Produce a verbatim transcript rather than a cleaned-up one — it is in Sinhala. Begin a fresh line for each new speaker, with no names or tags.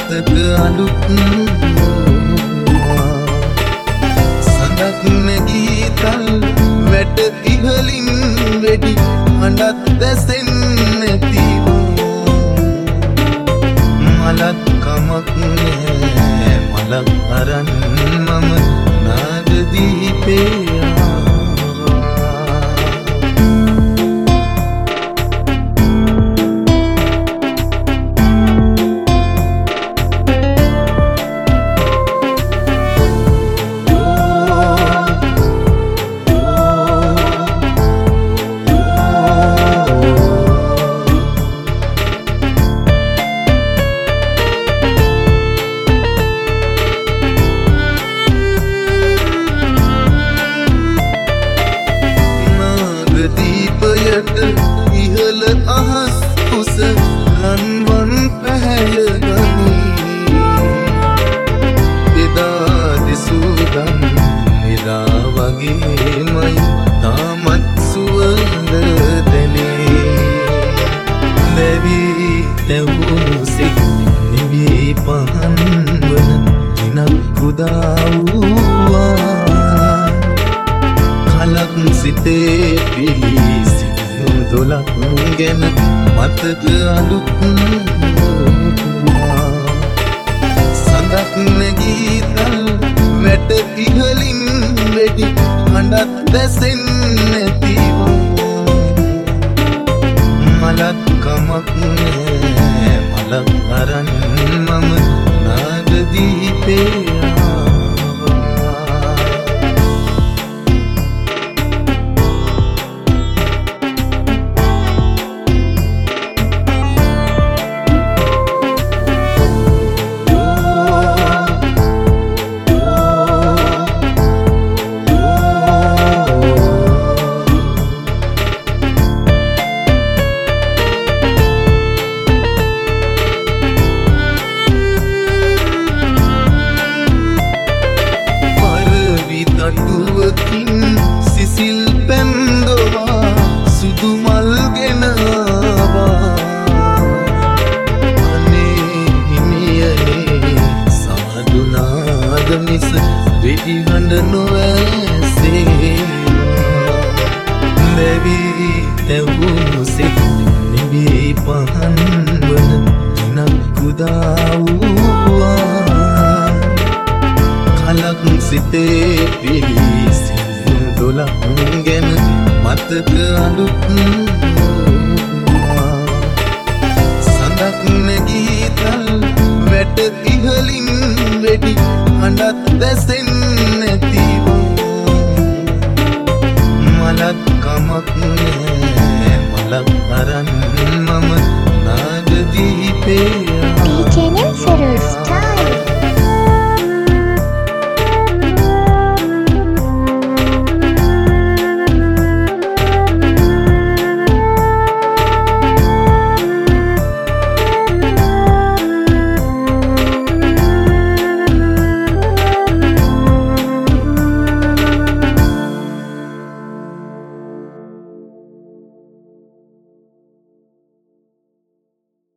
මතක අලුත් සඳක් නැගී තල් වැට ඉහලින් වෙඩි හඬත් දැසෙන්නේ නැතිව මලක් කමක් නෑ මලක් අරන් මම නාගදීපේ ඉහළ අහස් කුස රන්වන් පැහැය ගනී එදා දිසුදම් එදා වගේමයි තාමත් සුවඳ දැනේ දැවී තැවුණු සිත් නිවී පහන් වන දිනක් උදා වූවා කලක් සිතේ පිලිසි දොලක් ගැන මතක අලුත් සඳක් නැගී තල් වැට ඉහලින් වෙඩි හඬත් දැසෙන්නේ නැතිව මලක් කමක් නෑ මලක් අරන් මම නාගදීපේ